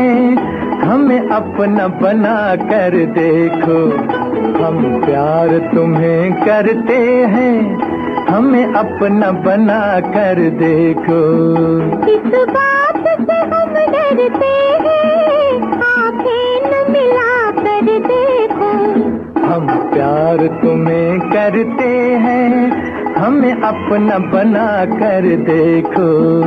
हैं, हमें अपना बना कर देखो। हम प्यार तुम्हें करते हैं, हमें अपना बना कर देखो। इस बात से हम डरते हैं, आंखें न मिला कर देखो। हम प्यार तुम्हें करते हैं, हमें अपना बना कर देखो।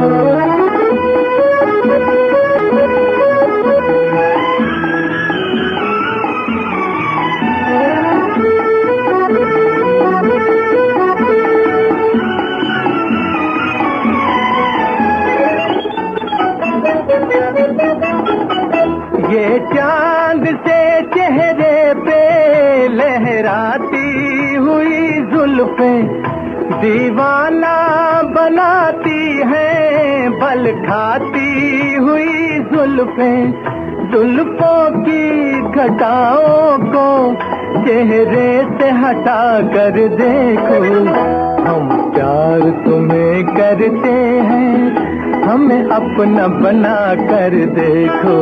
ये चांद से चेहरे पे लहराती हुई जुल्फें दीवाना बनाती हैं, बल खाती हुई जुल्फें। जुल्फों की घटाओं को चेहरे से हटा कर देखो। हम प्यार तुम्हें करते हैं, हमें अपना बना कर देखो।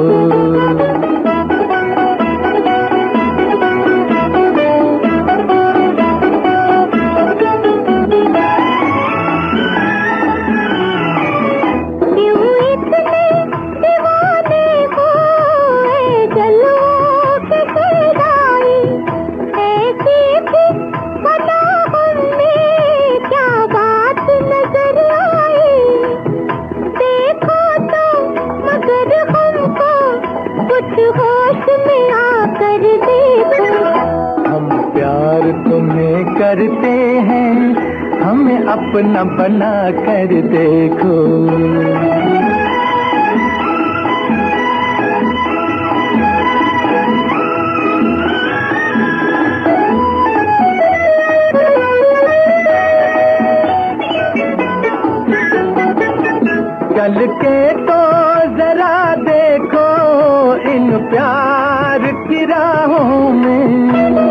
होश में आकर देखो। हम प्यार तुम्हें करते हैं, हमें अपना बना कर देखो। चल के तो जरा देखो इन प्यार की राहों में।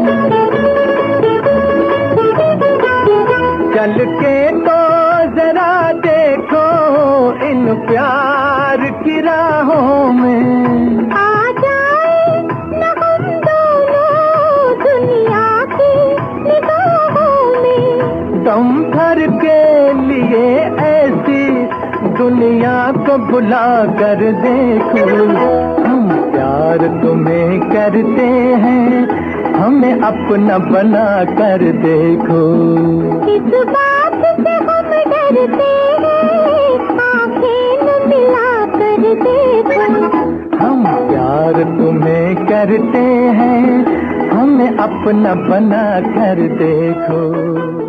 चल के तो जरा देखो इन प्यार की राहों में। आ जाए न हम दोनों दुनिया की निगाहों में। दम भर के लिए ऐसी दुनिया को बुला कर देखो। हम प्यार तुम्हें करते हैं, हमें अपना बना कर देखो। इस बात से हम डरते हैं, आंखें न मिला कर देखो। हम प्यार तुम्हें करते हैं, हमें अपना बना कर देखो।